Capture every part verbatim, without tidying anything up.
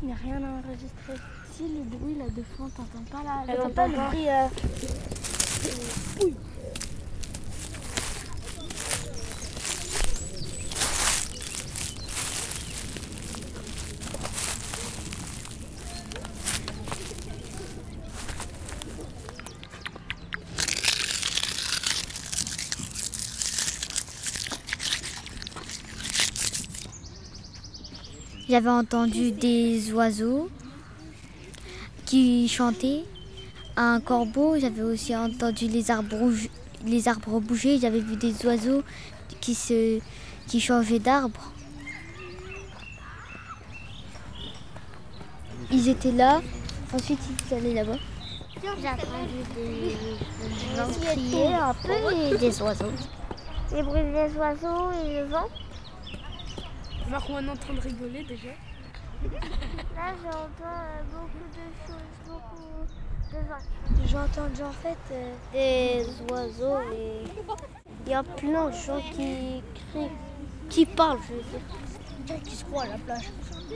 il n'y a rien à enregistrer. Si le bruit là de fond, t'entends pas là. T'entends pas le bruit euh... Oui. J'avais entendu des oiseaux qui chantaient, un corbeau, j'avais aussi entendu les arbres, les arbres bouger, j'avais vu des oiseaux qui, se, qui changeaient d'arbre. Ils étaient là, ensuite ils allaient là-bas. J'ai entendu des gens crier un peu et des oiseaux. Les bruits des oiseaux et le vent. Marwan est en train de rigoler déjà. Là j'entends euh, beaucoup de choses, beaucoup de vent. J'ai entendu en fait euh, des oiseaux et il y a plein de gens qui crient, qui parlent, je veux dire. Qui se croient à la plage.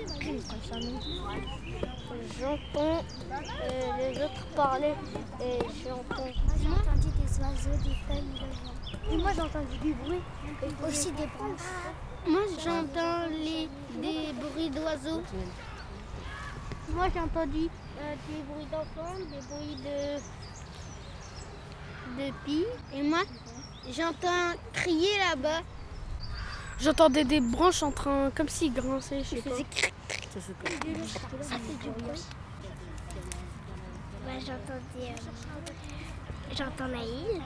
J'entends euh, les autres parler et j'entends. Moi j'ai entendu des oiseaux, des feuilles, de vent. Et moi j'ai entendu du bruit et aussi des branches. Moi j'entends les, des bruits d'oiseaux. Moi j'ai entendu euh, des bruits d'enfants, des bruits de, de filles. Et moi j'entends crier là-bas. J'entendais des branches en train, comme s'ils grinçaient, je sais pas. Ça fait du bruit. Moi j'entendais, euh, j'entends Naïl.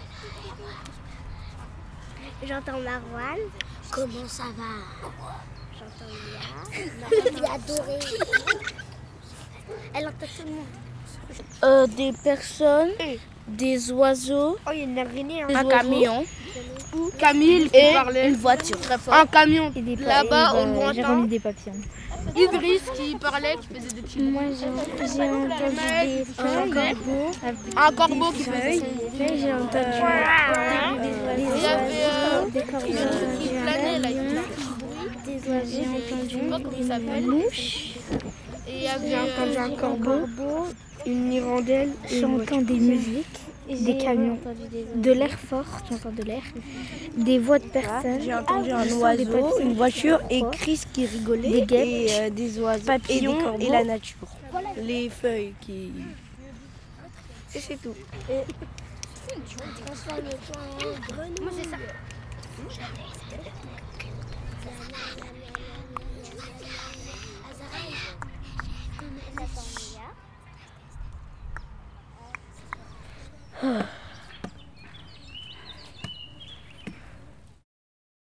J'entends Marwan. Comment ça va? J'entends Lia. Il a adoré. Elle entend tout le monde. Euh, des personnes, des oiseaux, Oh, il y a une araignée. Hein. un camion Camille qui et parlait. une voiture très forte. Un camion. Là-bas, on l'entend. des papillons. Idriss qui parlait, qui faisait des petits Moi j'ai entendu des feuilles, Un corbeau qui faisait. j'ai entendu Il y avait euh, des corbeaux, qui planait là. des oiseaux, j'ai Je sais pas comment il entendu s'appelle. des mouches, Et il y avait j'ai entendu euh, un corbeau, une hirondelle, j'entends des musiques, des camions, de l'air fort, j'entends de l'air, des voix de personnes, J'ai entendu un des oiseau, papillons, une voiture et Chris qui rigolait, des guêpes, et euh, des oiseaux, papillons et, des corbeaux. et la nature. Les feuilles qui... Et c'est tout. Moi c'est ça. Ah.